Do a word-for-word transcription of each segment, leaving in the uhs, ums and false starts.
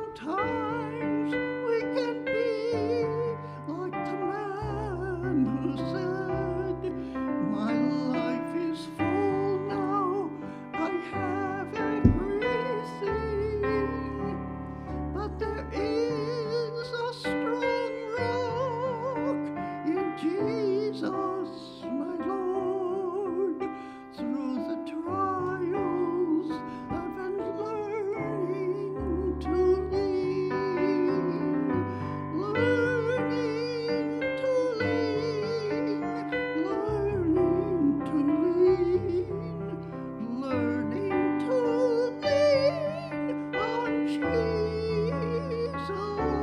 Sometimes we can be like the man who said, my life is full now, I have everything. But there is a strong rock in Jesus, my Lord. Through the trials I've been learning to lean, learning to lean, learning to lean, learning to lean on Jesus,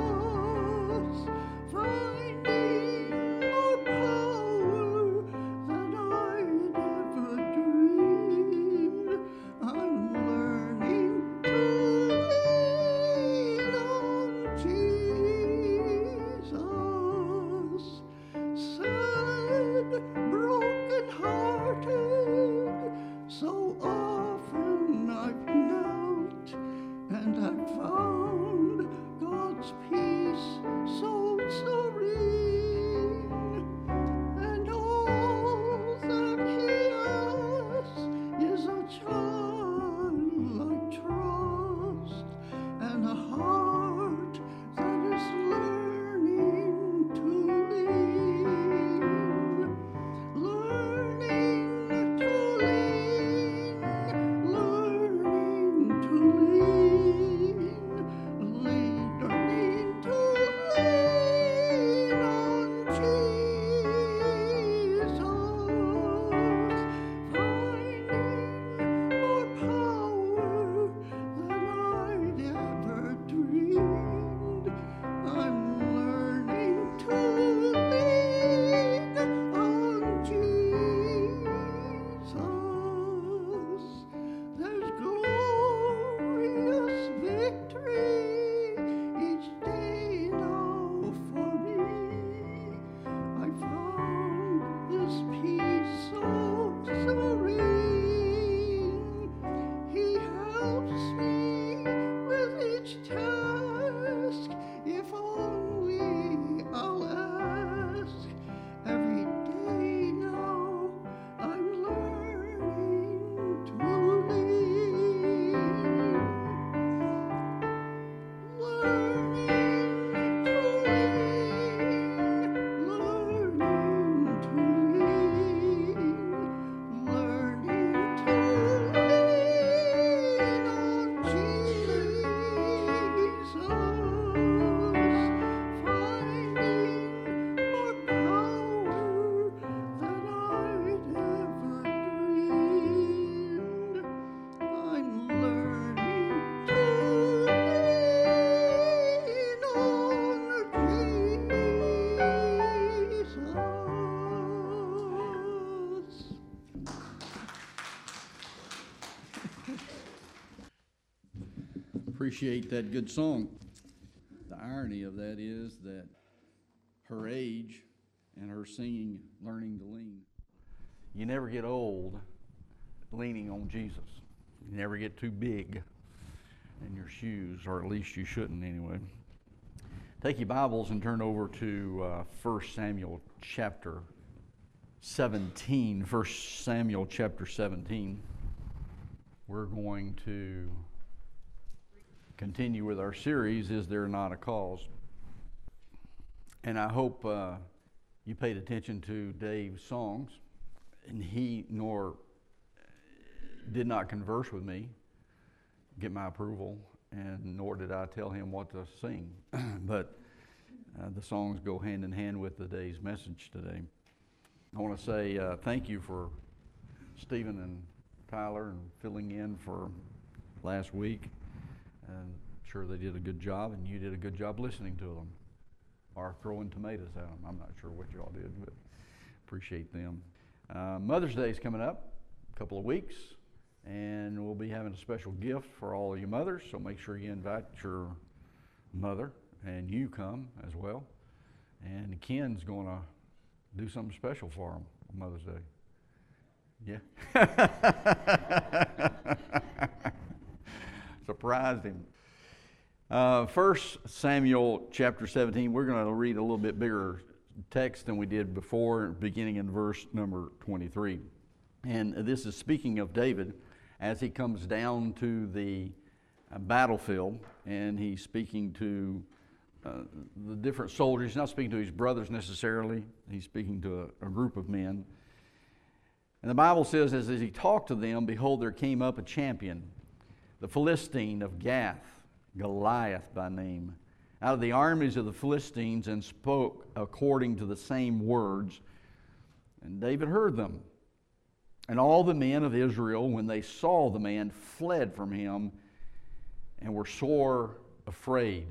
finding more power than I'd ever dreamed. I'm learning to lean on Jesus. Sad, broken hearted, so often I've knelt and I've found God's peace so serene, and all that He asks is a childlike trust and a heart that is learning to lean, learning to lean, learning to lean, lean, learning to lean on Jesus, finding more power than I'd ever dreamed. I'm learning to lean on Jesus. There's glorious victory each day now for me. I found this peace so serene. He helps me with each task, if only I'll ask. Every day now I'm learning to lean, learning to lean, learning to lean, learning to lean on Jesus, finding more power than I'd ever dreamed. I'm learning to lean on Jesus. Appreciate that good song. The irony of that is that her age and her singing, learning to lean. You never get old leaning on Jesus. You never get too big in your shoes, or at least you shouldn't anyway. Take your Bibles and turn over to uh, First Samuel chapter seventeen. First Samuel chapter seventeen. We're going to continue with our series, Is There Not a Cause? And I hope uh, you paid attention to Dave's songs, and he nor did not converse with me, get my approval, and nor did I tell him what to sing. But uh, the songs go hand in hand with the day's message today. I want to say uh, thank you for Stephen and Tyler and filling in for last week. And I'm sure they did a good job, and you did a good job listening to them, or throwing tomatoes at them. I'm not sure what y'all did, but appreciate them. Uh, Mother's Day is coming up, a couple of weeks, and we'll be having a special gift for all of you mothers, so make sure you invite your mother, and you come as well. And Ken's going to do something special for them on Mother's Day. Yeah. Surprised him. Uh, First Samuel chapter seventeen, we're going to read a little bit bigger text than we did before, beginning in verse number twenty-three. And this is speaking of David as he comes down to the uh, battlefield, and he's speaking to uh, the different soldiers. He's not speaking to his brothers necessarily. He's speaking to a, a group of men. And the Bible says, as, as he talked to them, behold, there came up a champion, the Philistine of Gath, Goliath by name, out of the armies of the Philistines, and spoke according to the same words. And David heard them. And all the men of Israel, when they saw the man, fled from him and were sore afraid.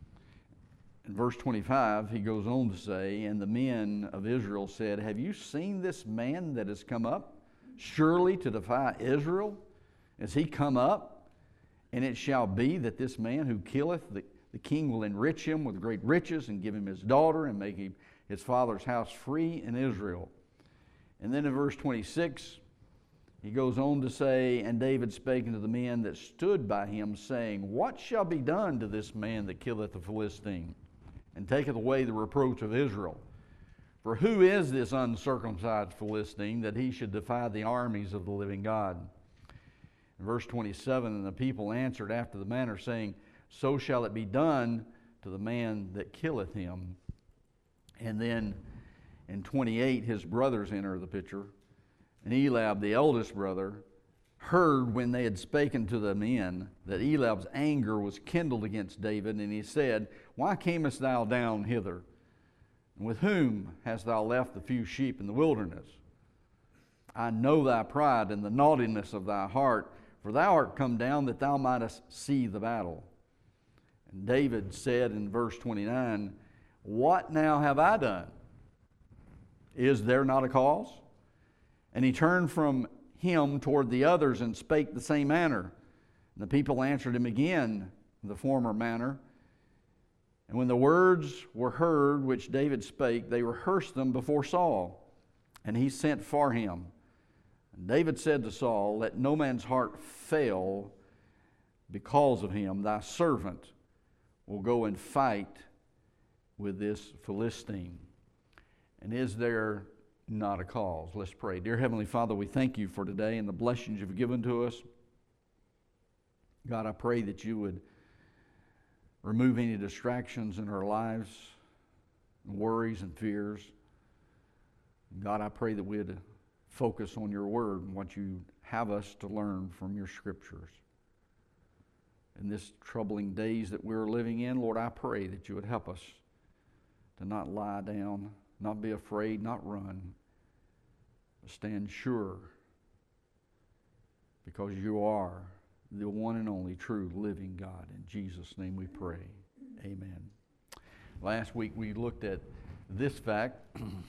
In verse twenty-five, he goes on to say, and the men of Israel said, have you seen this man that has come up, surely to defy Israel? Is he come up? And it shall be that this man who killeth, the, the king will enrich him with great riches, and give him his daughter, and make him his father's house free in Israel. And then in verse twenty-six, he goes on to say, and David spake unto the men that stood by him, saying, what shall be done to this man that killeth the Philistine, and taketh away the reproach of Israel? For who is this uncircumcised Philistine, that he should defy the armies of the living God? In verse twenty-seven, and the people answered after the manner, saying, so shall it be done to the man that killeth him. And then in twenty-eight, his brothers enter the picture. And Eliab, the eldest brother, heard when they had spoken to the men that Eliab's anger was kindled against David, and he said, why camest thou down hither? And with whom hast thou left the few sheep in the wilderness? I know thy pride and the naughtiness of thy heart, for thou art come down that thou mightest see the battle. And David said in verse twenty-nine, what now have I done? Is there not a cause? And he turned from him toward the others and spake the same manner. And the people answered him again in the former manner. And when the words were heard which David spake, they rehearsed them before Saul. And he sent for him. And David said to Saul, let no man's heart fail because of him. Thy servant will go and fight with this Philistine. And is there not a cause? Let's pray. Dear Heavenly Father, we thank you for today and the blessings you've given to us. God, I pray that you would remove any distractions in our lives, worries and fears. God, I pray that we'd focus on your word and what you have us to learn from your scriptures. In this troubling days that we're living in, Lord, I pray that you would help us to not lie down, not be afraid, not run, but stand sure, because you are the one and only true living God. In Jesus' name we pray. Amen. Last week we looked at this fact.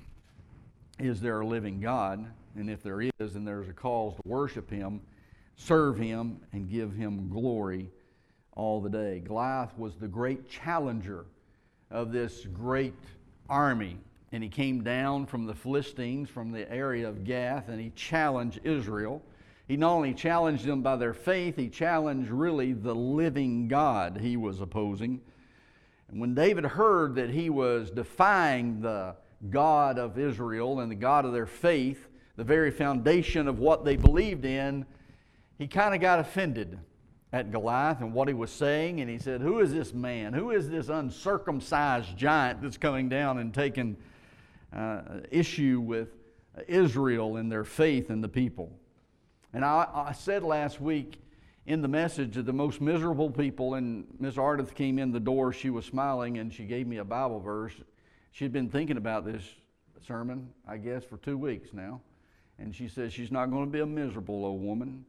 Is there a living God? And if there is, then there's a cause to worship him, serve him, and give him glory all the day. Goliath was the great challenger of this great army. And he came down from the Philistines, from the area of Gath, and he challenged Israel. He not only challenged them by their faith, he challenged really the living God he was opposing. And when David heard that he was defying the God of Israel and the God of their faith, the very foundation of what they believed in, he kind of got offended at Goliath and what he was saying. And he said, who is this man? Who is this uncircumcised giant that's coming down and taking uh, issue with Israel and their faith in the people? And I, I said last week in the message that the most miserable people, and Miss Ardith came in the door, she was smiling, and she gave me a Bible verse. She'd been thinking about this sermon, I guess, for two weeks now. And she says she's not going to be a miserable old woman.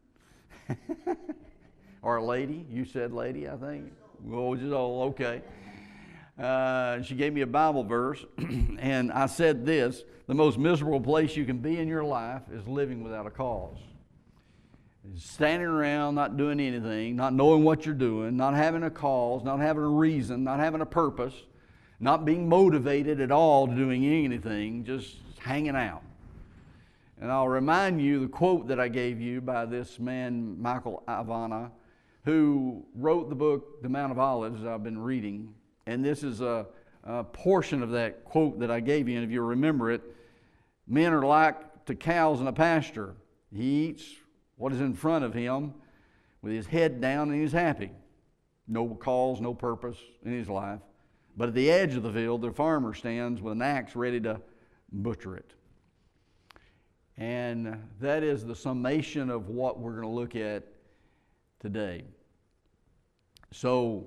Or a lady. You said lady, I think. Well, just oh, okay. Uh, she gave me a Bible verse, and I said this: the most miserable place you can be in your life is living without a cause. Standing around, not doing anything, not knowing what you're doing, not having a cause, not having a reason, not having a purpose, not being motivated at all to doing anything, just hanging out. And I'll remind you the quote that I gave you by this man, Michael Ivana, who wrote the book, The Mount of Olives, I've been reading. And this is a, a portion of that quote that I gave you. And if you remember it, men are like to cows in a pasture. He eats what is in front of him with his head down, and he's happy. No cause, no purpose in his life. But at the edge of the field, the farmer stands with an axe ready to butcher it. And that is the summation of what we're going to look at today. So,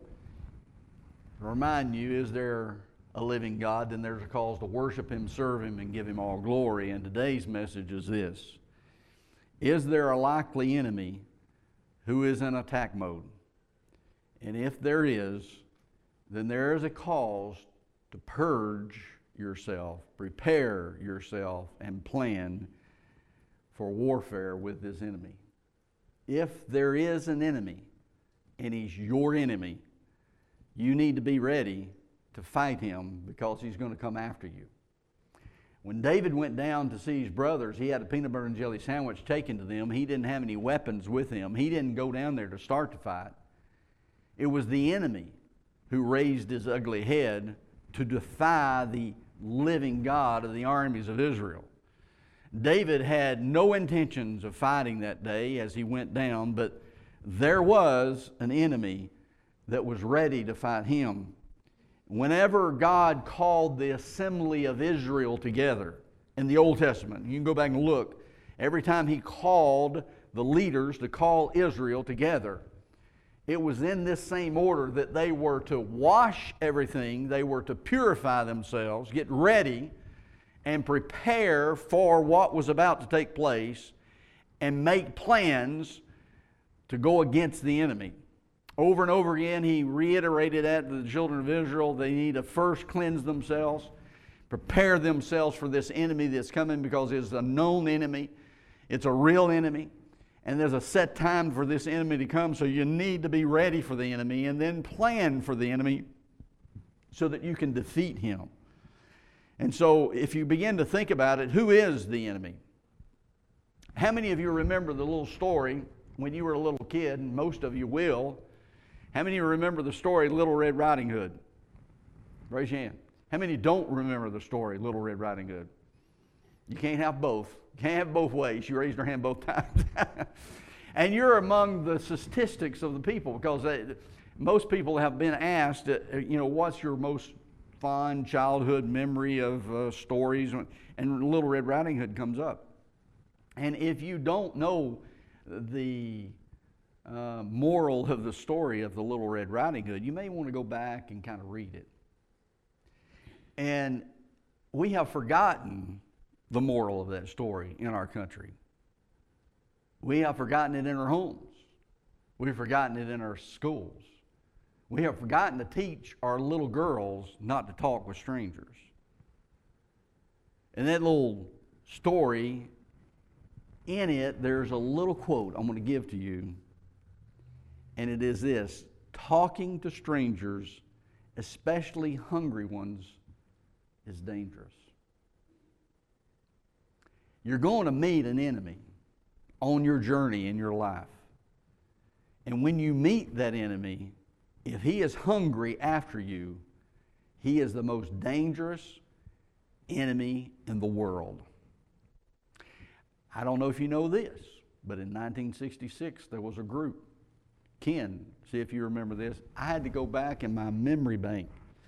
to remind you, is there a living God? Then there's a cause to worship Him, serve Him, and give Him all glory. And today's message is this: is there a likely enemy who is in attack mode? And if there is, then there is a cause to purge yourself, prepare yourself, and plan for warfare with this enemy. If there is an enemy, and he's your enemy, you need to be ready to fight him, because he's going to come after you. When David went down to see his brothers, he had a peanut butter and jelly sandwich taken to them. He didn't have any weapons with him. He didn't go down there to start the fight. It was the enemy who raised his ugly head to defy the living God of the armies of Israel. David had no intentions of fighting that day as he went down, but there was an enemy that was ready to fight him. Whenever God called the assembly of Israel together in the Old Testament, you can go back and look, every time He called the leaders to call Israel together, it was in this same order that they were to wash everything, they were to purify themselves, get ready, and prepare for what was about to take place, and make plans to go against the enemy. Over and over again, He reiterated that to the children of Israel. They need to first cleanse themselves, prepare themselves for this enemy that's coming, because it's a known enemy. It's a real enemy. And there's a set time for this enemy to come, so you need to be ready for the enemy and then plan for the enemy so that you can defeat him. And so if you begin to think about it, who is the enemy? How many of you remember the little story when you were a little kid, and most of you will? How many remember the story Little Red Riding Hood? Raise your hand. How many don't remember the story Little Red Riding Hood? You can't have both. You can't have both ways. You raised your hand both times. And you're among the statistics of the people, because they, most people have been asked, uh, you know, what's your most fond childhood memory of uh, stories? And Little Red Riding Hood comes up. And if you don't know the uh, moral of the story of the Little Red Riding Hood, you may want to go back and kind of read it. And we have forgotten the moral of that story in our country. We have forgotten it in our homes. We've forgotten it in our schools. We have forgotten to teach our little girls not to talk with strangers. And that little story, in it, there's a little quote I'm going to give to you. And it is this: talking to strangers, especially hungry ones, is dangerous. You're going to meet an enemy on your journey in your life. And when you meet that enemy, if he is hungry after you, he is the most dangerous enemy in the world. I don't know if you know this, but in nineteen sixty-six, there was a group. Ken, see if you remember this. I had to go back in my memory bank.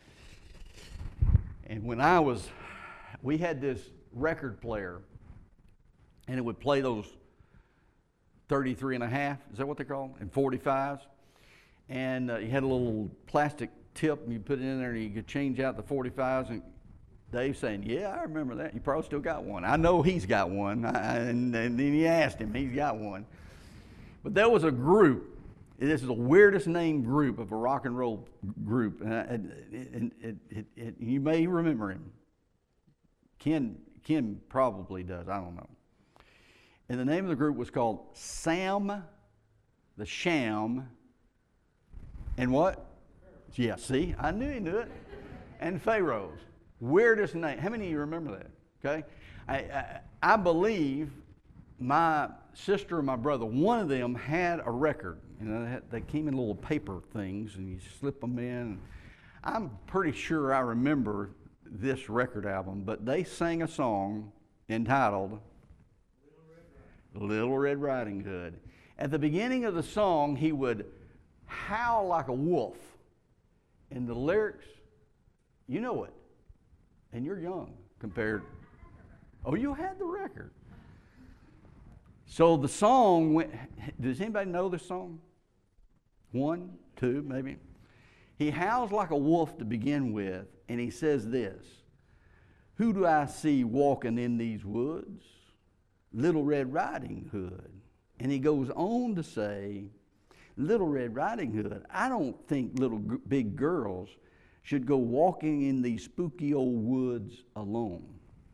And when I was, we had this record player, and it would play those thirty-three and a half, is that what they're called? And forty-fives. And uh, you had a little plastic tip, and you put it in there, and you could change out the forty-fives. And Dave's saying, yeah, I remember that. You probably still got one. I know he's got one. I, and, and then he asked him, he's got one. But there was a group. This is the weirdest named group of a rock and roll group. And, and, and it, it, it, you may remember him. Ken, Ken probably does. I don't know. And the name of the group was called Sam the Sham. And what? Yeah, see? I knew he knew it. And Pharaohs. Weirdest name. How many of you remember that? Okay? I, I, I believe my sister and my brother, one of them had a record. You know, they, had, they came in little paper things, and you slip them in. I'm pretty sure I remember this record album, but they sang a song entitled Little Red Riding Hood. At the beginning of the song, he would howl like a wolf. And the lyrics, you know it. And you're young compared. Oh, you had the record. So the song went, does anybody know this song? One, two, maybe. He howls like a wolf to begin with, and he says this: who do I see walking in these woods? Little Red Riding Hood. And he goes on to say, Little Red Riding Hood, I don't think little g- big girls should go walking in these spooky old woods alone.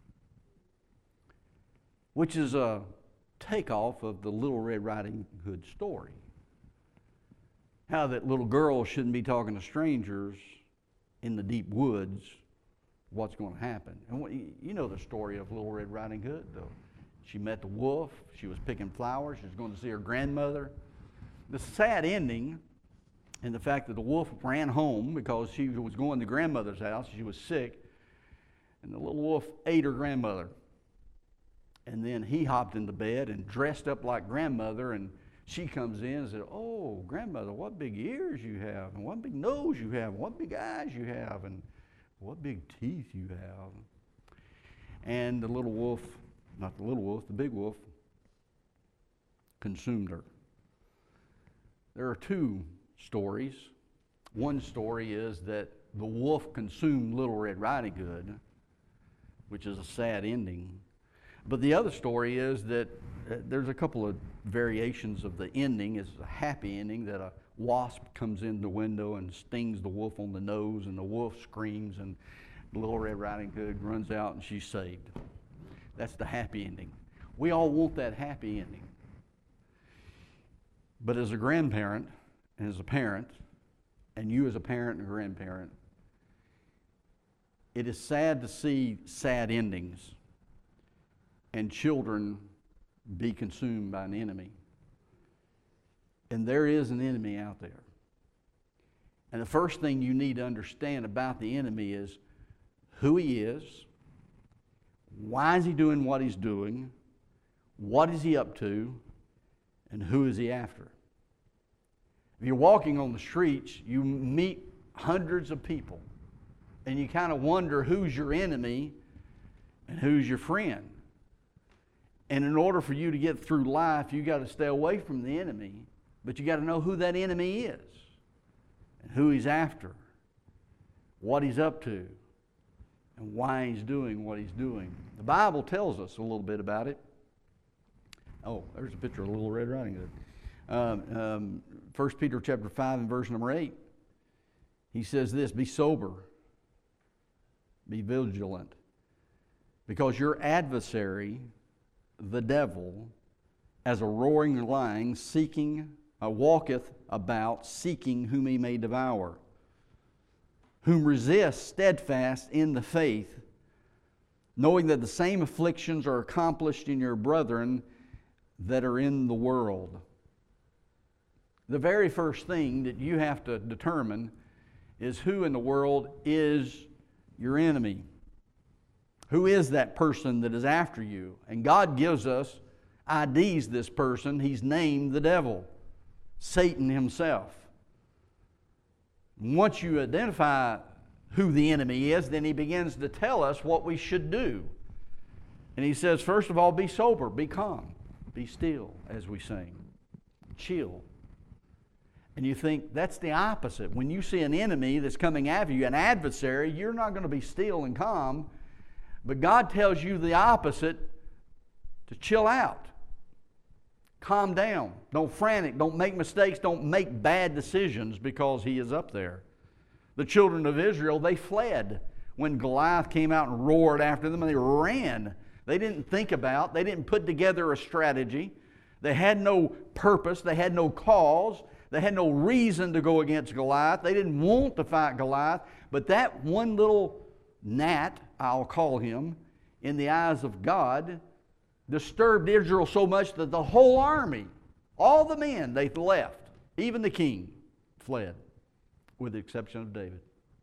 Which is a takeoff of the Little Red Riding Hood story. How that little girls shouldn't be talking to strangers in the deep woods, what's going to happen. And what, you know the story of Little Red Riding Hood, though. She met the wolf. She was picking flowers. She was going to see her grandmother. The sad ending, and the fact that the wolf ran home because she was going to grandmother's house. She was sick. And the little wolf ate her grandmother. And then he hopped into bed and dressed up like grandmother. And she comes in and said, oh, grandmother, what big ears you have. And what big nose you have. And what big eyes you have. And what big teeth you have. And the little wolf, not the little wolf, the big wolf, consumed her. There are two stories. One story is that the wolf consumed Little Red Riding Hood, which is a sad ending. But the other story is that uh, there's a couple of variations of the ending. It's a happy ending that a wasp comes in the window and stings the wolf on the nose, and the wolf screams, and Little Red Riding Hood runs out and she's saved. That's the happy ending. We all want that happy ending. But as a grandparent, and as a parent, and you as a parent and a grandparent, it is sad to see sad endings and children be consumed by an enemy. And there is an enemy out there. And the first thing you need to understand about the enemy is who he is, why is he doing what he's doing, what is he up to, and who is he after. If you're walking on the streets, you meet hundreds of people, and you kind of wonder who's your enemy and who's your friend. And in order for you to get through life, you got to stay away from the enemy, but you got to know who that enemy is and who he's after, what he's up to, and why he's doing what he's doing. The Bible tells us a little bit about it. Oh, there's a picture of Little Red Riding Hood. Um, um, First Peter chapter five and verse number eight. He says this: be sober, be vigilant, because your adversary, the devil, as a roaring lion, seeking, uh, walketh about, seeking whom he may devour, whom resist steadfast in the faith, knowing that the same afflictions are accomplished in your brethren that are in the world. The very first thing that you have to determine is who in the world is your enemy. Who is that person that is after you? And God gives us I Ds this person. He's named the devil, Satan himself. Once you identify who the enemy is, then he begins to tell us what we should do. And he says, first of all, be sober, be calm, be still, as we sing. Chill. And you think that's the opposite. When you see an enemy that's coming after you, an adversary, you're not going to be still and calm. But God tells you the opposite, to chill out. Calm down. Don't frantic. Don't make mistakes. Don't make bad decisions because he is up there. The children of Israel, they fled when Goliath came out and roared after them, and they ran. They didn't think about, they didn't put together a strategy. They had no purpose. They had no cause. They had no reason to go against Goliath. They didn't want to fight Goliath. But that one little gnat, I'll call him, in the eyes of God, disturbed Israel so much that the whole army, all the men, they left Even the king fled, with the exception of David.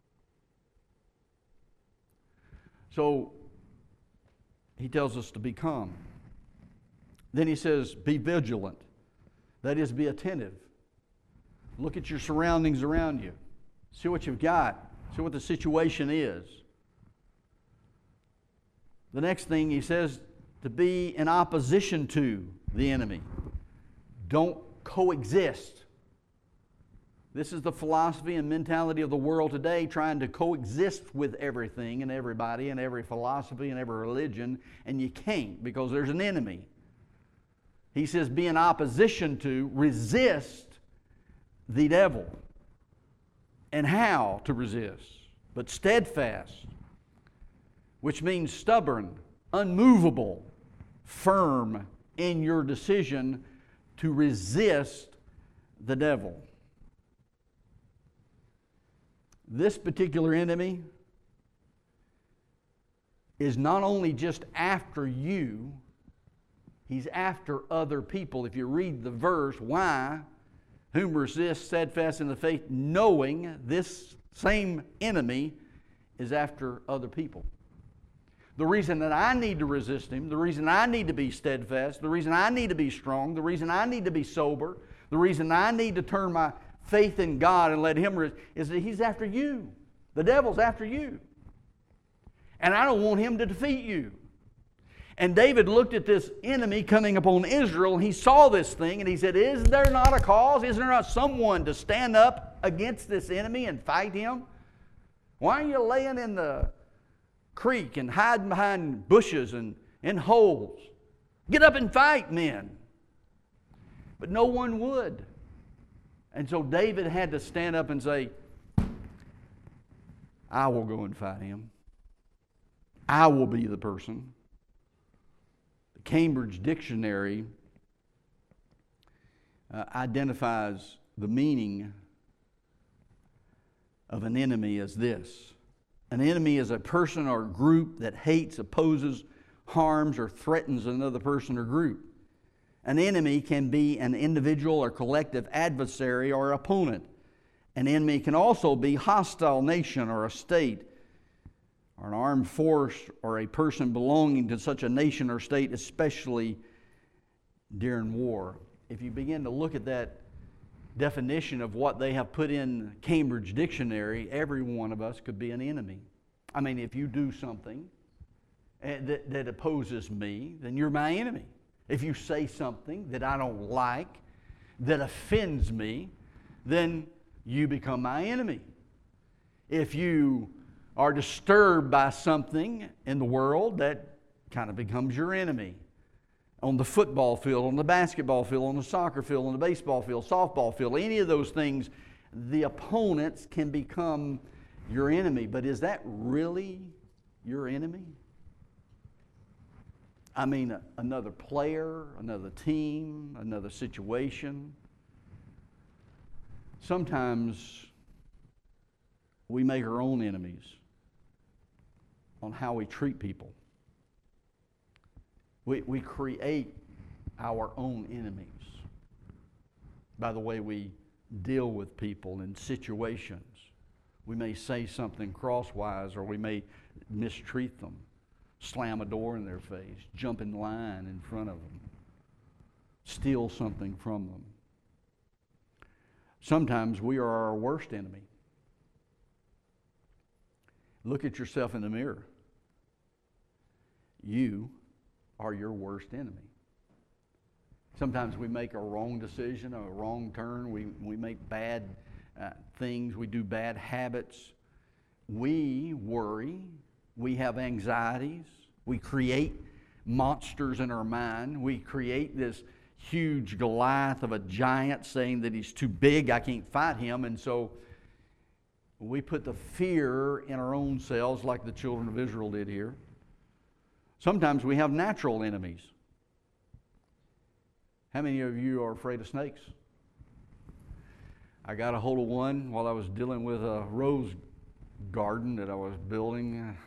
So he tells us to be calm. Then he says, be vigilant. That is, be attentive. Look at your surroundings around you. See what you've got. See what the situation is. The next thing he says, to be in opposition to the enemy. Don't coexist. This is the philosophy and mentality of the world today, trying to coexist with everything and everybody and every philosophy and every religion, and you can't because there's an enemy. He says, be in opposition to, resist the devil. And how to resist? But steadfast, which means stubborn, unmovable, firm in your decision to resist the devil. This particular enemy is not only just after you, he's after other people. If you read the verse, why? Whom resist steadfast in the faith, knowing this same enemy is after other people. The reason that I need to resist him, the reason I need to be steadfast, the reason I need to be strong, the reason I need to be sober, the reason I need to turn my faith in God and let him resist, is that he's after you. The devil's after you. And I don't want him to defeat you. And David looked at this enemy coming upon Israel, and he saw this thing, and he said, is there not a cause? Is there not someone to stand up against this enemy and fight him? Why are you laying in the creek and hiding behind bushes and in holes? Get up and fight, men. But no one would. And so David had to stand up and say, I will go and fight him. I will be the person. The Cambridge Dictionary uh, identifies the meaning of an enemy as this. An enemy is a person or group that hates, opposes, harms, or threatens another person or group. An enemy can be an individual or collective adversary or opponent. An enemy can also be a hostile nation or a state, or an armed force, or a person belonging to such a nation or state, especially during war. If you begin to look at that definition of what they have put in Cambridge Dictionary, every one of us could be an enemy. I mean, if you do something that, that opposes me, then you're my enemy. If you say something that I don't like, that offends me, then you become my enemy. If you are disturbed by something in the world, that kind of becomes your enemy. On the football field, on the basketball field, on the soccer field, on the baseball field, softball field, any of those things, the opponents can become your enemy. But is that really your enemy? I mean, another player, another team, another situation. Sometimes we make our own enemies on how we treat people. We, we create our own enemies by the way we deal with people in situations. We may say something crosswise, or we may mistreat them, slam a door in their face, jump in line in front of them, steal something from them. Sometimes we are our worst enemy. Look at yourself in the mirror. You are your worst enemy. Sometimes we make a wrong decision, a wrong turn. We, we make bad uh, things. We do bad habits. We worry. We have anxieties. We create monsters in our mind. We create this huge Goliath of a giant, saying that he's too big, I can't fight him. And so we put the fear in our own selves like the children of Israel did here. Sometimes we have natural enemies. How many of you are afraid of snakes? I got a hold of one while I was dealing with a rose garden that I was building.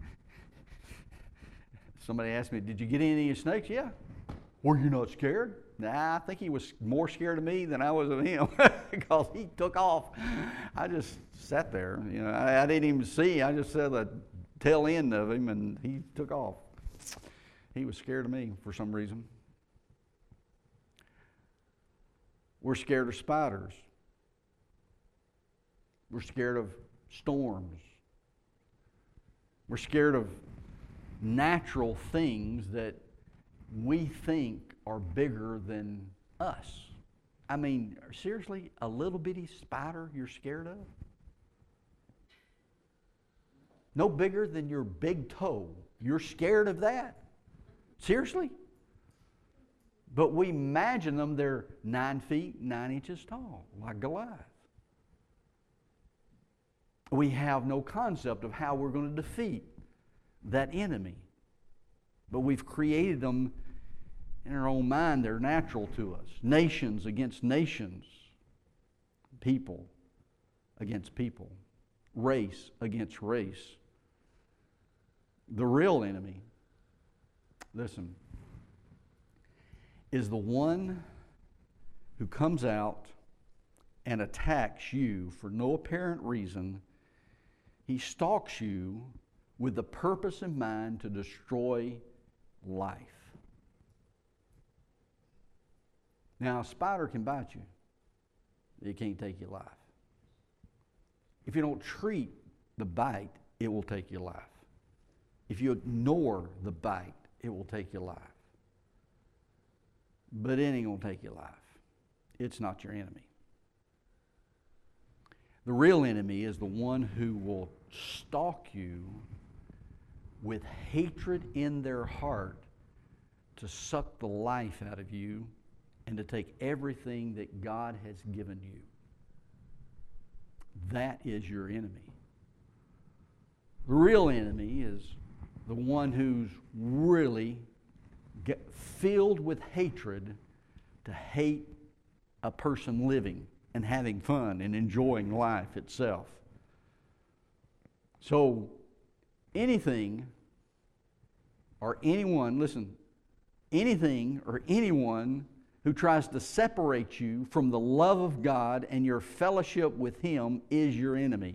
Somebody asked me, did you get any snakes? Yeah. Were you not scared? Nah, I think he was more scared of me than I was of him because he took off. I just sat there. You know, I, I didn't even see. I just saw the tail end of him, and he took off. He was scared of me for some reason. We're scared of spiders. We're scared of storms. We're scared of natural things that we think are bigger than us. I mean, seriously, a little bitty spider you're scared of? No bigger than your big toe. You're scared of that? Seriously? But we imagine them, they're nine feet, nine inches tall, like Goliath. We have no concept of how we're going to defeat that enemy. But we've created them in our own mind. They're natural to us. Nations against nations. People against people. Race against race. The real enemy, listen, is the one who comes out and attacks you for no apparent reason. He stalks you with the purpose in mind to destroy life. Now, a spider can bite you. It can't take your life. If you don't treat the bite, it will take your life. If you ignore the bite, it will take your life. But it ain't going to take your life. It's not your enemy. The real enemy is the one who will stalk you with hatred in their heart to suck the life out of you and to take everything that God has given you. That is your enemy. The real enemy is the one who's really get filled with hatred to hate a person living and having fun and enjoying life itself. So anything or anyone, listen, anything or anyone who tries to separate you from the love of God and your fellowship with Him is your enemy.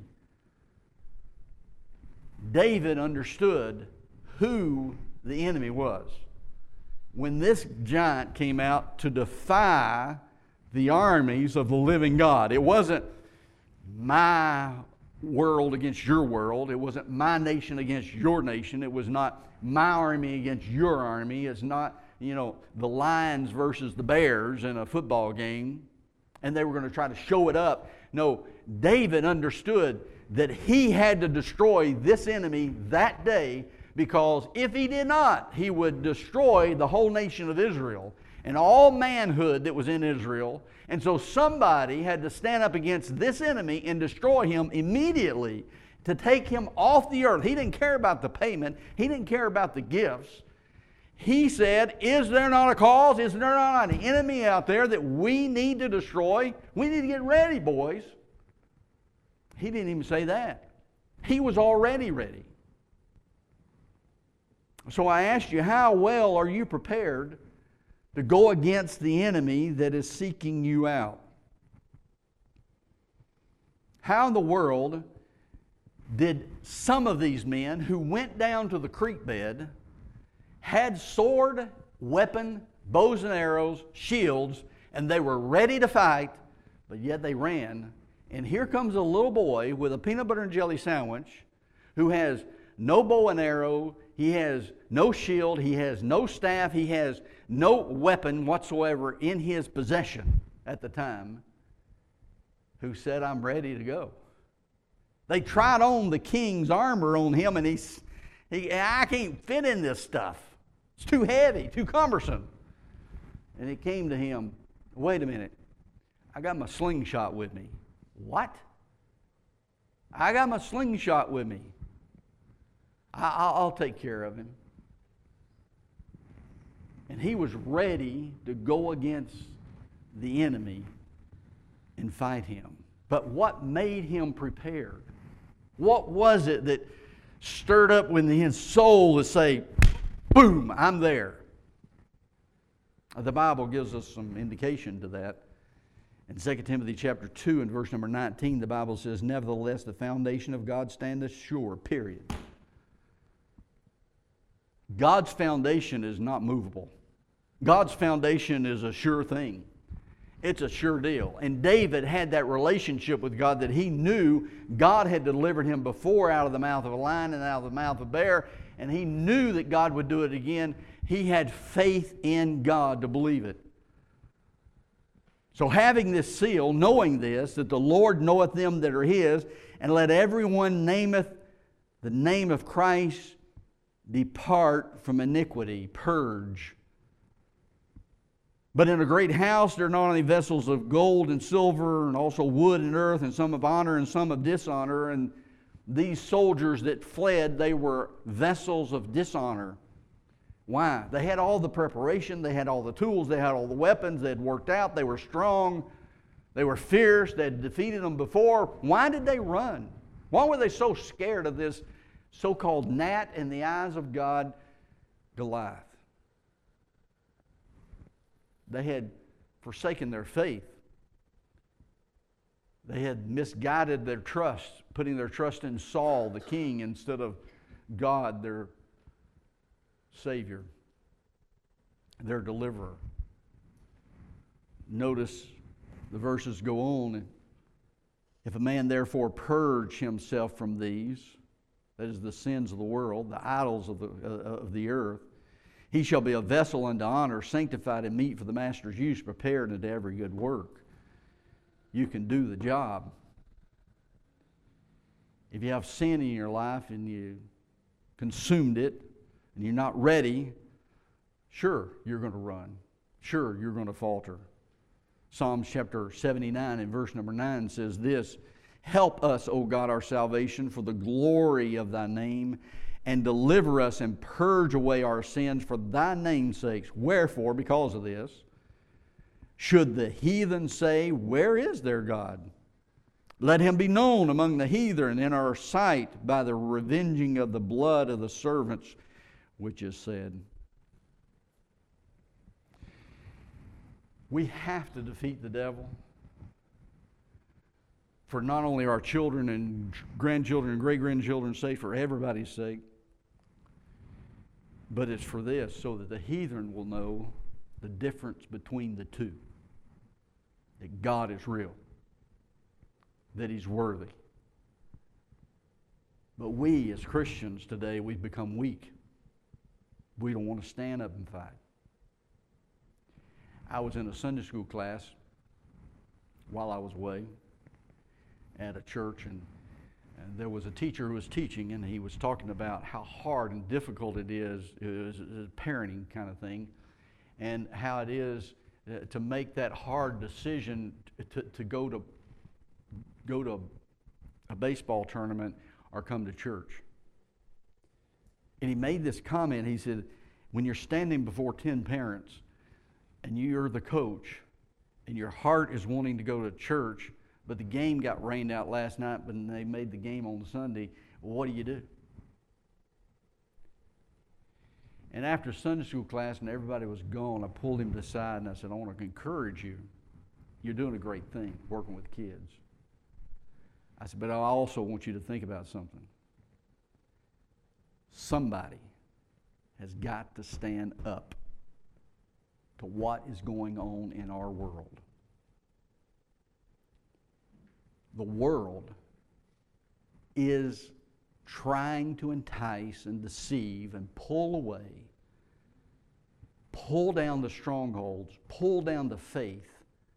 David understood who the enemy was. When this giant came out to defy the armies of the living God, it wasn't my world against your world. It wasn't my nation against your nation. It was not my army against your army. It's not, you know, the Lions versus the Bears in a football game, and they were going to try to show it up. No, David understood that he had to destroy this enemy that day, because if he did not, he would destroy the whole nation of Israel and all manhood that was in Israel. And so somebody had to stand up against this enemy and destroy him immediately to take him off the earth. He didn't care about the payment. He didn't care about the gifts. He said, is there not a cause? Is there not an enemy out there that we need to destroy? We need to get ready, boys. He didn't even say that. He was already ready. So I asked you, how well are you prepared to go against the enemy that is seeking you out? How in the world did some of these men who went down to the creek bed, had sword, weapon, bows and arrows, shields, and they were ready to fight, but yet they ran? And here comes a little boy with a peanut butter and jelly sandwich who has no bow and arrow, he has no shield, he has no staff, he has no weapon whatsoever in his possession at the time, who said, I'm ready to go. They tried on the king's armor on him, and he's, he, I can't fit in this stuff. It's too heavy, too cumbersome. And it came to him, wait a minute, I got my slingshot with me. What? I got my slingshot with me. I, I'll take care of him. And he was ready to go against the enemy and fight him. But what made him prepared? What was it that stirred up within his soul to say, boom, I'm there? The Bible gives us some indication to that. In Second Timothy chapter two and verse number nineteen, the Bible says, "Nevertheless, the foundation of God standeth sure," period. God's foundation is not movable. God's foundation is a sure thing. It's a sure deal. And David had that relationship with God that he knew God had delivered him before out of the mouth of a lion and out of the mouth of a bear, and he knew that God would do it again. He had faith in God to believe it. So having this seal, knowing this, that the Lord knoweth them that are His, and let everyone nameth the name of Christ depart from iniquity, purge. But in a great house there are not only vessels of gold and silver, and also wood and earth, and some of honor and some of dishonor. And these soldiers that fled, they were vessels of dishonor. Why? They had all the preparation, they had all the tools, they had all the weapons, they had worked out, they were strong, they were fierce, they had defeated them before. Why did they run? Why were they so scared of this so-called gnat in the eyes of God, Goliath? They had forsaken their faith. They had misguided their trust, putting their trust in Saul, the king, instead of God, their Savior, their deliverer. Notice the verses go on. If a man therefore purge himself from these, that is the sins of the world, the idols of the, uh, of the earth, he shall be a vessel unto honor, sanctified and meet for the master's use, prepared unto every good work. You can do the job. If you have sin in your life and you consumed it and you're not ready, sure, you're going to run. Sure, you're going to falter. Psalms chapter seventy-nine and verse number nine says this, "Help us, O God, our salvation, for the glory of Thy name, and deliver us and purge away our sins for Thy name's sake. Wherefore, because of this, should the heathen say, Where is their God? Let Him be known among the heathen in our sight by the revenging of the blood of the servants, which is said." We have to defeat the devil for not only our children and grandchildren and great-grandchildren's sake, for everybody's sake, but it's for this, so that the heathen will know the difference between the two. That God is real. That He's worthy. But we as Christians today, we've become weak. We don't want to stand up and fight. I was in a Sunday school class while I was away at a church, and, and there was a teacher who was teaching, and he was talking about how hard and difficult it is, it is a parenting kind of thing, and how it is uh, to make that hard decision to, to go to go to a baseball tournament or come to church. And he made this comment. He said, when you're standing before ten parents and you're the coach and your heart is wanting to go to church, but the game got rained out last night, but they made the game on Sunday, well, what do you do? And after Sunday school class and everybody was gone, I pulled him to the side and I said, I want to encourage you. You're doing a great thing working with kids. I said, but I also want you to think about something. Somebody has got to stand up to what is going on in our world. The world is trying to entice and deceive and pull away, pull down the strongholds, pull down the faith,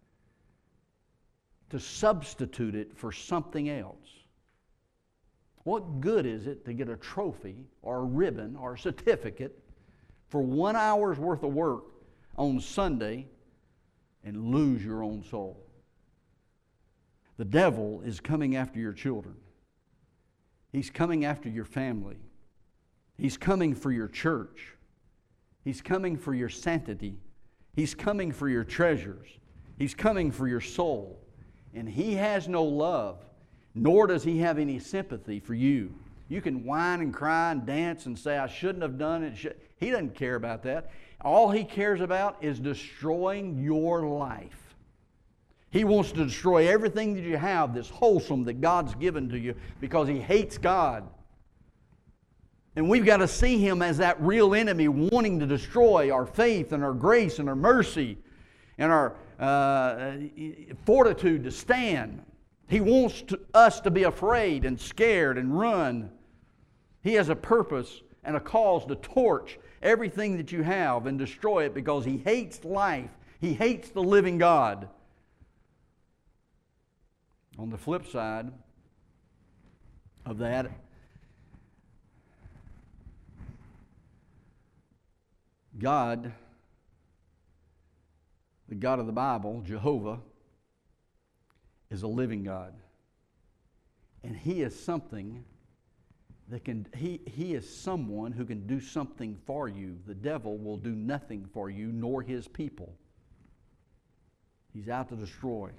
to substitute it for something else. What good is it to get a trophy or a ribbon or a certificate for one hour's worth of work on Sunday and lose your own soul? The devil is coming after your children. He's coming after your family. He's coming for your church. He's coming for your sanctity. He's coming for your treasures. He's coming for your soul. And he has no love, nor does he have any sympathy for you. You can whine and cry and dance and say, I shouldn't have done it. He doesn't care about that. All He cares about is destroying your life. He wants to destroy everything that you have that's wholesome that God's given to you because He hates God. And we've got to see Him as that real enemy wanting to destroy our faith and our grace and our mercy and our uh, fortitude to stand. He wants to, us to be afraid and scared and run. He has a purpose and a cause to torch everything that you have and destroy it because He hates life. He hates the living God. On the flip side of that, God, the God of the Bible, Jehovah, is a living God. And He is something that can, he, he is someone who can do something for you. The devil will do nothing for you, nor his people. He's out to destroy.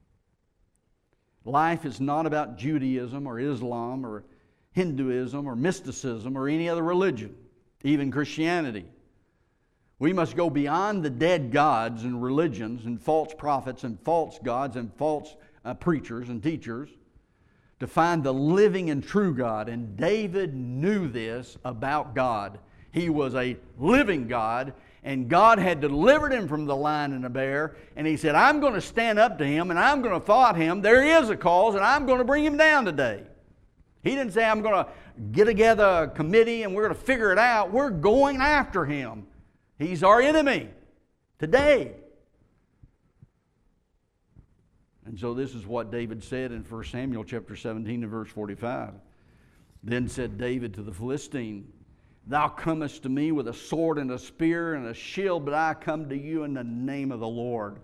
Life is not about Judaism or Islam or Hinduism or mysticism or any other religion, even Christianity. We must go beyond the dead gods and religions and false prophets and false gods and false uh, preachers and teachers to find the living and true God. And David knew this about God. He was a living God, and God had delivered him from the lion and the bear, and He said, I'm going to stand up to him, and I'm going to fight him. There is a cause, and I'm going to bring him down today. He didn't say, I'm going to get together a committee, and we're going to figure it out. We're going after him. He's our enemy today. And so this is what David said in First Samuel chapter seventeen and verse forty-five. Then said David to the Philistine, Thou comest to me with a sword and a spear and a shield, but I come to you in the name of the Lord,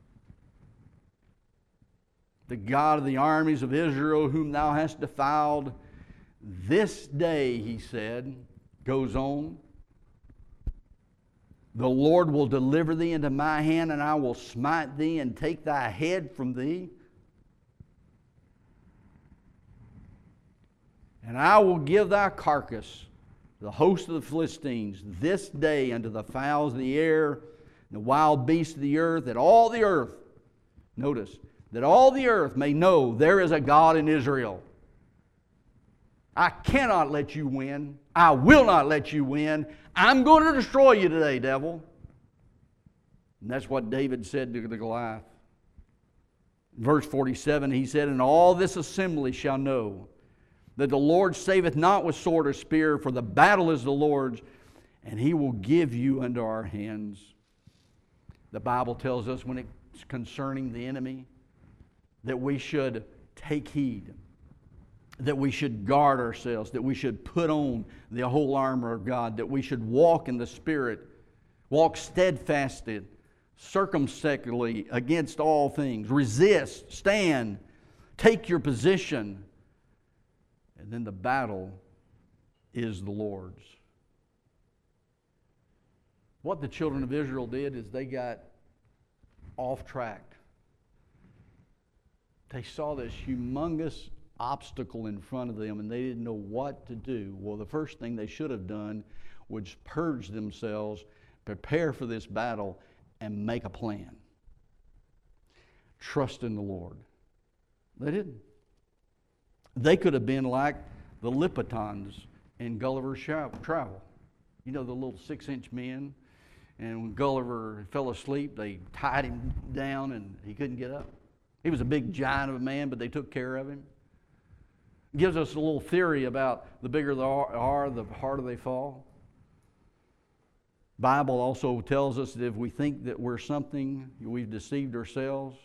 the God of the armies of Israel, whom thou hast defiled. This day, he said, goes on, the Lord will deliver thee into my hand, and I will smite thee and take thy head from thee. And I will give thy carcass to the host of the Philistines this day unto the fowls of the air and the wild beasts of the earth, that all the earth, notice, that all the earth may know there is a God in Israel. I cannot let you win. I will not let you win. I'm going to destroy you today, devil. And that's what David said to the Goliath. Verse forty-seven, he said, And all this assembly shall know that the Lord saveth not with sword or spear, for the battle is the Lord's, and He will give you unto our hands. The Bible tells us when it's concerning the enemy that we should take heed, that we should guard ourselves, that we should put on the whole armor of God, that we should walk in the Spirit, walk steadfastly, circumspectly against all things, resist, stand, take your position, and then the battle is the Lord's. What the children of Israel did is they got off track. They saw this humongous obstacle in front of them and they didn't know what to do. Well, the first thing they should have done was purge themselves, prepare for this battle, and make a plan. Trust in the Lord. They didn't. They could have been like the Lipitons in Gulliver's Travel. You know, the little six-inch men. And when Gulliver fell asleep, they tied him down and he couldn't get up. He was a big giant of a man, but they took care of him. It gives us a little theory about the bigger they are, the harder they fall. The Bible also tells us that if we think that we're something, we've deceived ourselves,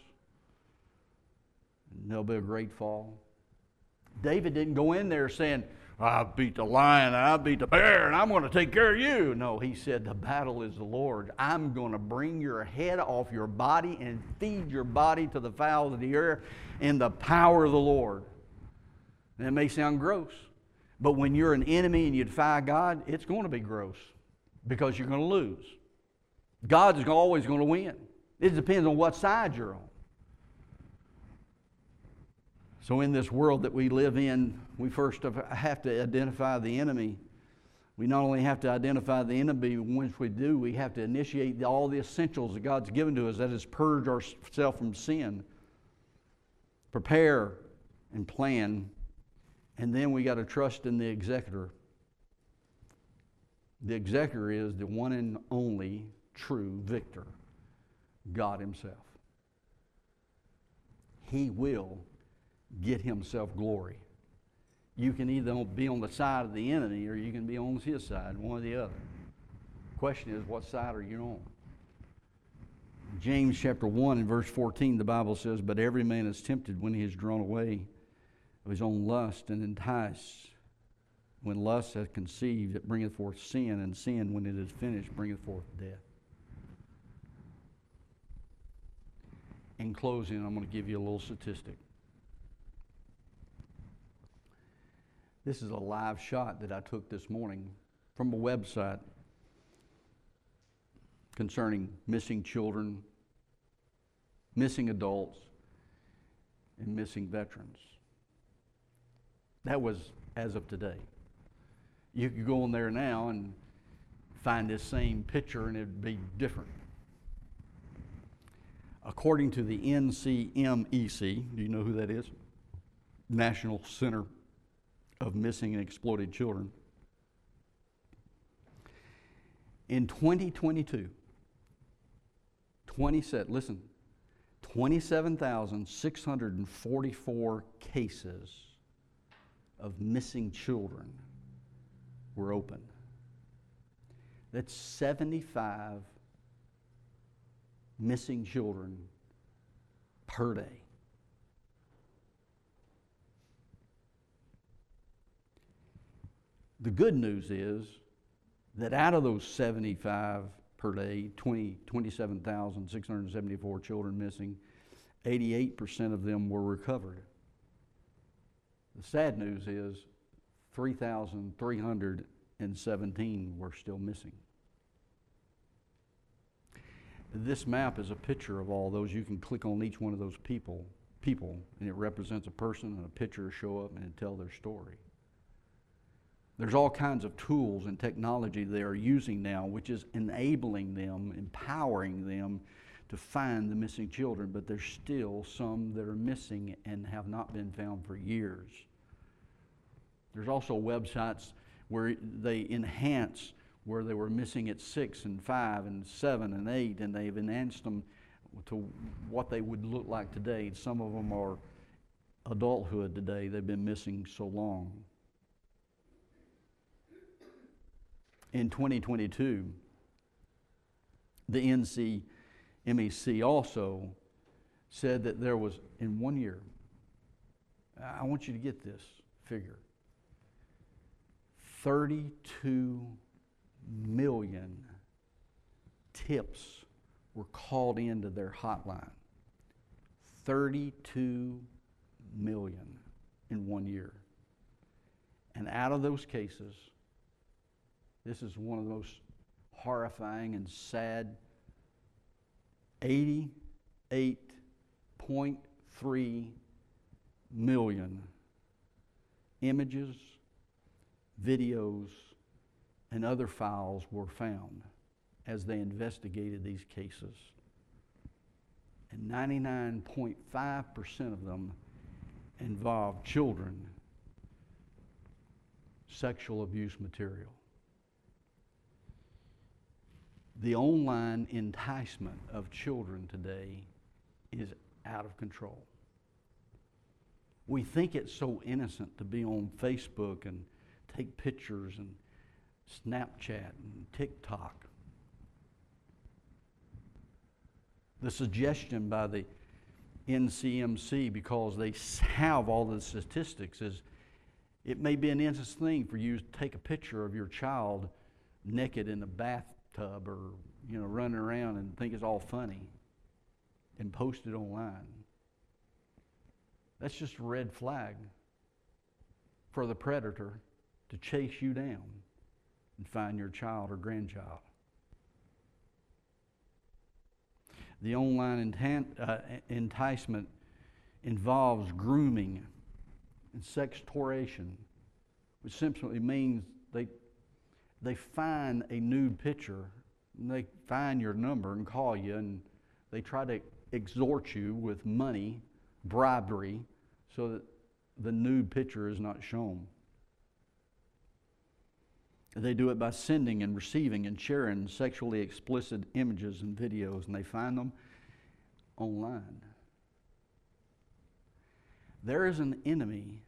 and there'll be a great fall. David didn't go in there saying, I beat the lion, I beat the bear, and I'm going to take care of you. No, he said, the battle is the Lord. I'm going to bring your head off your body and feed your body to the fowls of the air in the power of the Lord. And it may sound gross, but when you're an enemy and you defy God, it's going to be gross because you're going to lose. God is always going to win. It depends on what side you're on. So in this world that we live in, we first have to identify the enemy. We not only have to identify the enemy, but once we do, we have to initiate all the essentials that God's given to us. That is, purge ourselves from sin, prepare and plan, and then we got to trust in the executor. The executor is the one and only true victor, God Himself. He will get Himself glory. You can either be on the side of the enemy or you can be on His side, one or the other. The question is, what side are you on? James chapter one and verse fourteen, the Bible says, "But every man is tempted when he is drawn away of his own lust and enticed. When lust hath conceived, it bringeth forth sin, and sin, when it is finished, bringeth forth death." In closing, I'm going to give you a little statistic. This is a live shot that I took this morning from a website concerning missing children, missing adults, and missing veterans. That was as of today. You could go on there now and find this same picture and it'd be different. According to the N C M E C, do you know who that is? National Center of Missing and Exploited Children. In twenty twenty-two, twenty-seven, listen, twenty-seven thousand six hundred forty-four cases of missing children were open. That's seventy-five missing children per day. The good news is that out of those seventy-five per day, twenty, twenty-seven thousand six hundred seventy-four children missing, eighty-eight percent of them were recovered. The sad news is three thousand three hundred seventeen were still missing. This map is a picture of all those. You can click on each one of those people, people, and it represents a person, and a picture will show up and it tell their story. There's all kinds of tools and technology they are using now, which is enabling them, empowering them to find the missing children, but there's still some that are missing and have not been found for years. There's also websites where they enhance where they were missing at six and five and seven and eight, and they've enhanced them to what they would look like today. Some of them are adulthood today. They've been missing so long. In twenty twenty-two, the N C M E C also said that there was, in one year, I want you to get this figure, thirty-two million tips were called into their hotline. thirty-two million in one year. And out of those cases, this is one of the most horrifying and sad, eighty-eight point three million images, videos, and other files were found as they investigated these cases. And ninety-nine point five percent of them involved children, sexual abuse material. The online enticement of children today is out of control. We think it's so innocent to be on Facebook and take pictures and Snapchat and TikTok. The suggestion by the N C M C, because they have all the statistics, is it may be an innocent thing for you to take a picture of your child naked in a bathtub or, you know, running around and think it's all funny and post it online. That's just a red flag for the predator to chase you down and find your child or grandchild. The online entan- uh, enticement involves grooming and sextoration, which simply means they, they find a nude picture, and they find your number and call you, and they try to extort you with money, bribery, so that the nude picture is not shown. They do it by sending and receiving and sharing sexually explicit images and videos, and they find them online. There is an enemy.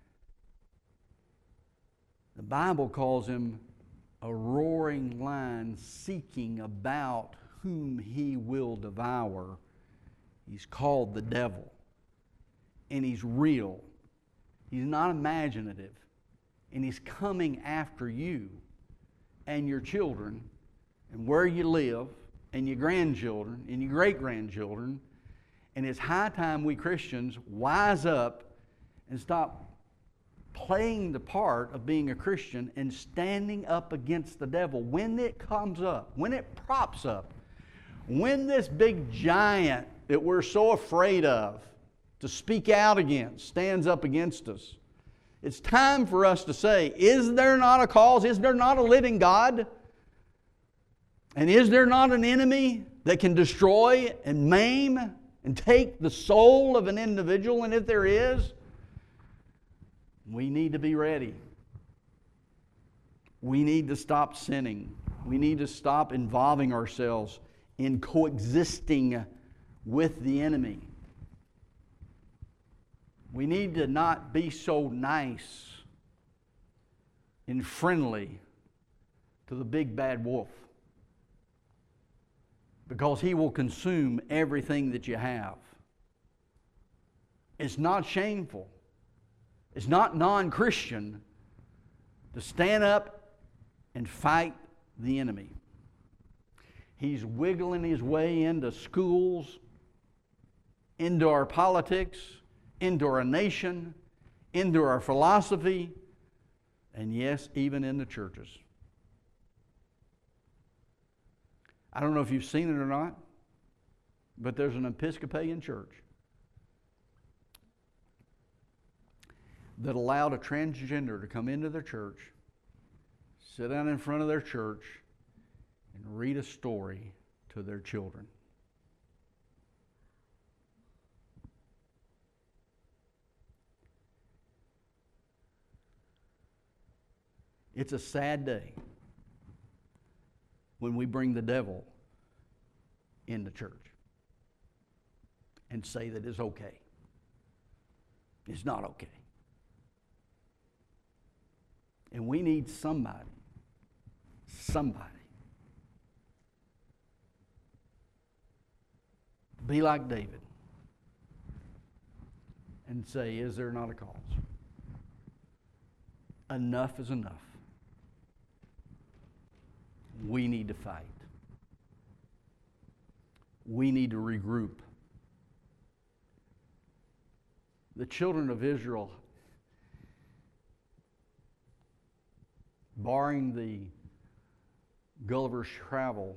The Bible calls him a roaring lion seeking about whom he will devour. He's called the devil. And he's real. He's not imaginative. And he's coming after you and your children and where you live and your grandchildren and your great-grandchildren. And it's high time we Christians wise up and stop playing the part of being a Christian and standing up against the devil when it comes up, when it props up, when this big giant that we're so afraid of to speak out against stands up against us. It's time for us to say, is there not a cause? Is there not a living God? And is there not an enemy that can destroy and maim and take the soul of an individual? And if there is, we need to be ready. We need to stop sinning. We need to stop involving ourselves in coexisting with the enemy. We need to not be so nice and friendly to the big bad wolf, because he will consume everything that you have. It's not shameful. It's not non-Christian to stand up and fight the enemy. He's wiggling his way into schools, into our politics, into our nation, into our philosophy, and yes, even in the churches. I don't know if you've seen it or not, but there's an Episcopalian church that allowed a transgender to come into their church, sit down in front of their church, and read a story to their children. It's a sad day when we bring the devil into church and say that it's okay. It's not okay. And we need somebody, somebody, be like David and say, is there not a cause? Enough is enough. We need to fight. We need to regroup. The children of Israel, barring the Gulliver's Travel,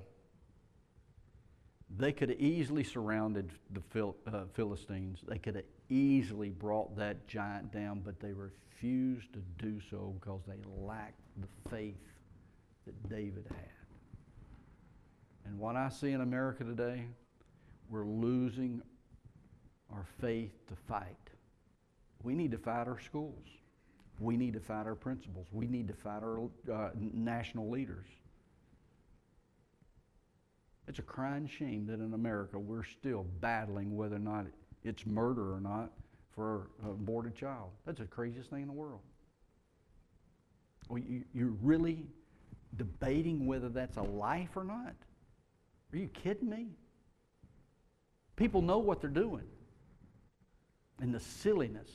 they could have easily surrounded the Phil, uh, Philistines. They could have easily brought that giant down, but they refused to do so because they lacked the faith that David had. And what I see in America today, we're losing our faith to fight. We need to fight our schools. We need to fight our principals. We need to fight our uh, national leaders. It's a crying shame that in America we're still battling whether or not it's murder or not for an aborted child. That's the craziest thing in the world. Well, you, you're really debating whether that's a life or not? Are you kidding me? People know what they're doing. And the silliness.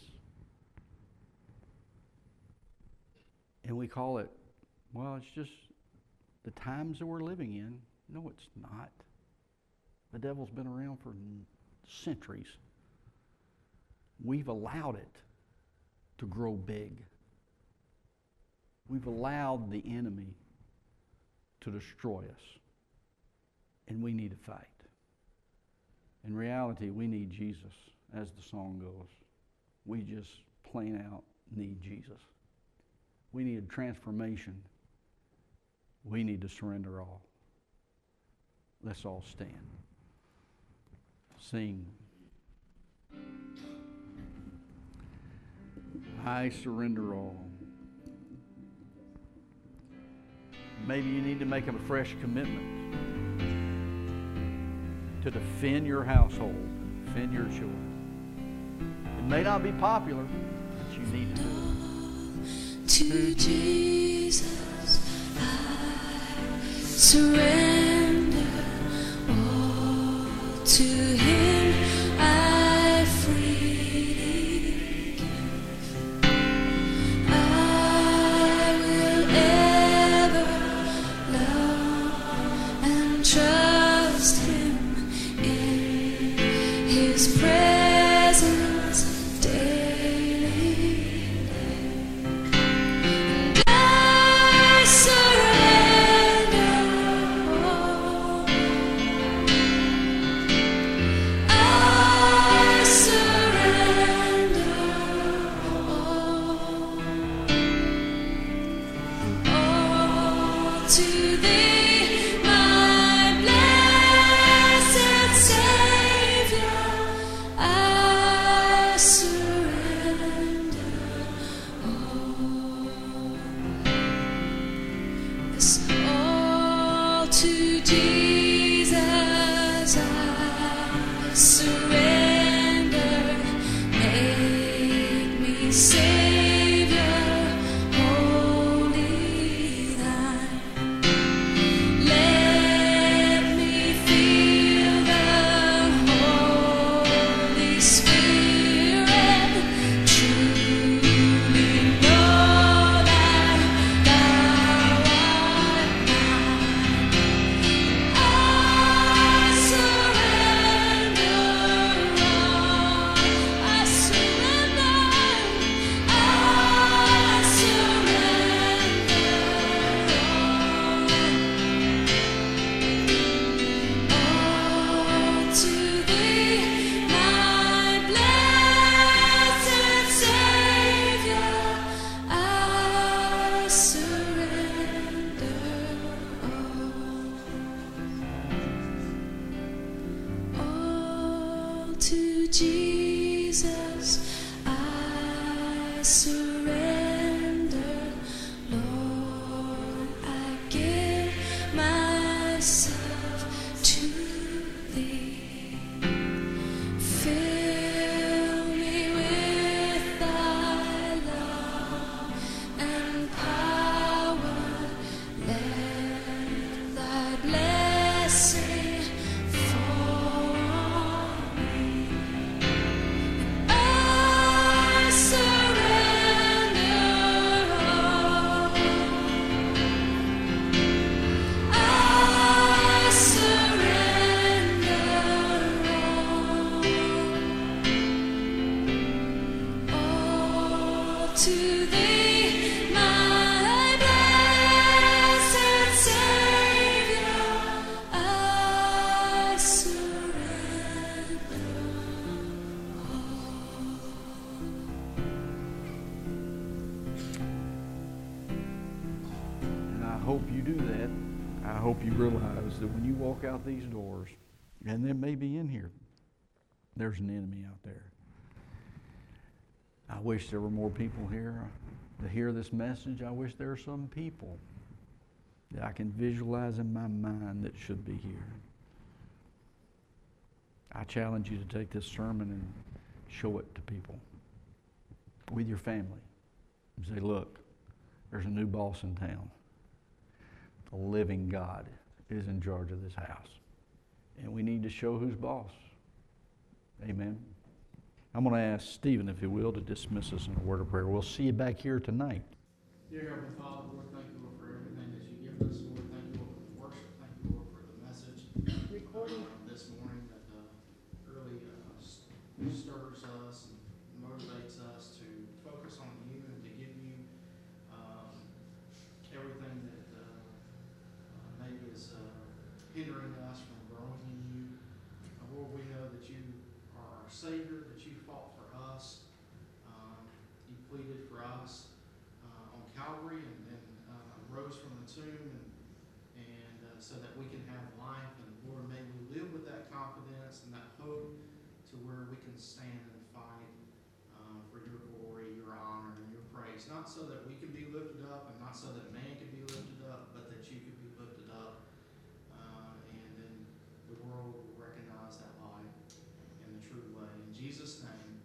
And we call it, well, it's just the times that we're living in. No, it's not. The devil's been around for centuries. We've allowed it to grow big. We've allowed the enemy to destroy us. And we need to fight. In reality, we need Jesus, as the song goes. We just plain out need Jesus. We need a transformation. We need to surrender all. Let's all stand. Sing. I surrender all. Maybe you need to make a fresh commitment to defend your household, defend your children. It may not be popular, but you need to do it. To Jesus I surrender all. To Him I freely give. I will ever love and trust Him in His presence daily. I surrender all. I surrender all. All to Thee, my blessed Savior. I surrender all. Yes, all to Jesus I surrender. Make me Savior, wholly Thine. Let me feel the Holy Spirit. Truly know that Thou art mine. I surrender all. I surrender. I surrender all. All to Thee, my blessed Savior. I surrender all. All to Jesus I surrender. Lord, I give myself to Thee. Fill me with Thy love and power. Let Thy blessing fall on me. I surrender all. I surrender all. All to Thee, my blessed Savior. I surrender And I hope you do that. I hope you realize that when you walk out these doors, and there may be in here, there's an enemy out there. I wish there were more people here to hear this message. I wish there were some people that I can visualize in my mind that should be here. I challenge you to take this sermon and show it to people with your family. And say, look, there's a new boss in town. The living God is in charge of this house. And we need to show who's boss. Amen. I'm going to ask Stephen, if he will, to dismiss us in a word of prayer. We'll see you back here tonight. Dear Heavenly Father, Lord, thank you, Lord, for everything that you've given us. Lord, thank you, Lord, for the worship. Thank you, Lord, for the message recording this morning that uh, really uh, s- stirs us and motivates us to focus on you and to give you um, everything that uh, uh, maybe is uh, hindering us from growing in you. Uh, Lord, we know that you are our Savior, that you fought for us. Um, you pleaded for Calvary and then uh, rose from the tomb, and, and uh, so that we can have life. And Lord, may we live with that confidence and that hope to where we can stand and fight uh, for your glory, your honor, and your praise. Not so that we can be lifted up and not so that man can be lifted up, but that you can be lifted up. Uh, and then the world will recognize that light in the true way. In Jesus' name.